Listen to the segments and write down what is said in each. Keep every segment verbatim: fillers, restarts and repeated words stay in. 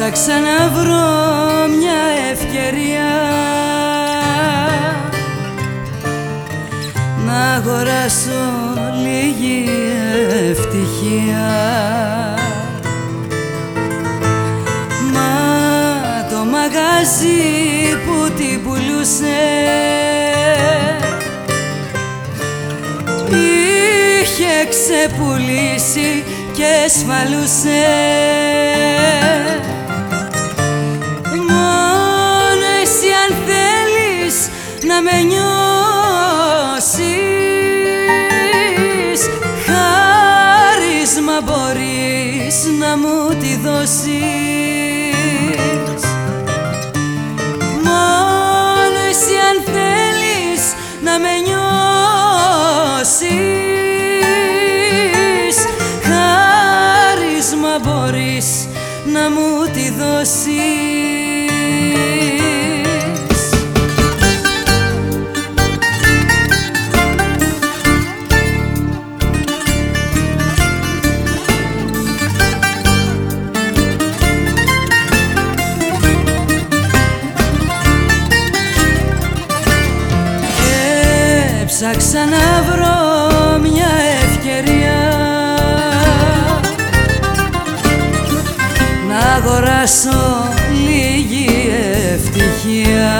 Έψαξα να βρω μια ευκαιρία να αγοράσω λίγη ευτυχία. Μα το μαγαζί που την πουλούσε είχε ξεπουλήσει και σφαλούσε. Μόνο εσύ αν θέλεις να με νιώσεις, χάρισμα μπορείς να μου τη δώσεις. Μόνο εσύ αν θέλεις να με νιώσεις, χάρισμα μπορείς να μου τη δώσεις. Έψαξα να βρω μια ευκαιρία να αγοράσω λίγη ευτυχία.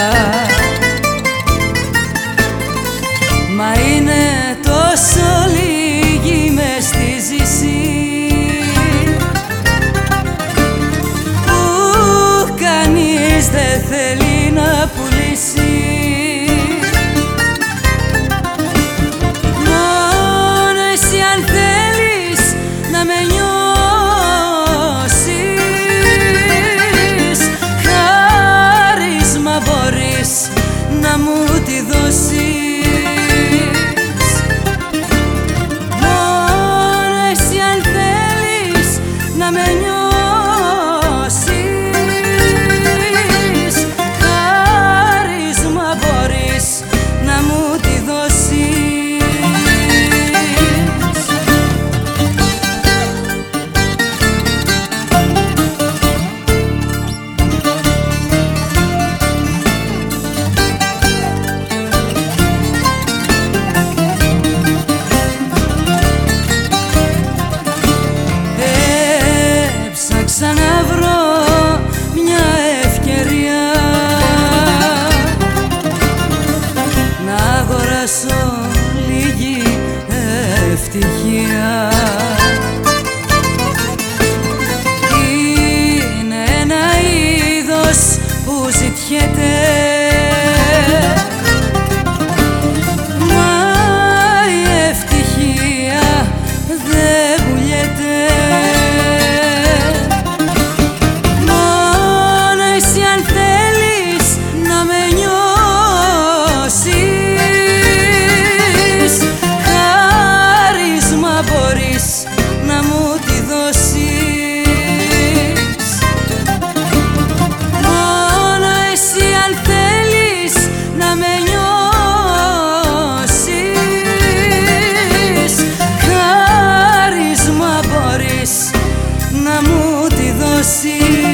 Μα είναι τόσο λίγη μες στη ζήση που κανείς δεν θέλει να πουλήσει. Μόνο εσύ αν θέλεις να με νιώσεις, χάρισμα μπορείς να μου τη δώσεις. Μόνο εσύ αν θέλεις να με νιώσεις, χάρισμα μπορείς να μου τη δώσεις. Έψαξα να βρω μια ευκαιρία να αγοράσω λίγη ευτυχία. Είναι ένα είδος που ζητιέται, μα η ευτυχία δεν πουλιέται. Μόνο εσύ αν θέλεις να με νιώσεις, χάρισμα μπορείς να μου τη δώσεις. Μόνο εσύ αν θέλεις να με νιώσεις, χάρισμα μπορείς να μου τη δώσεις.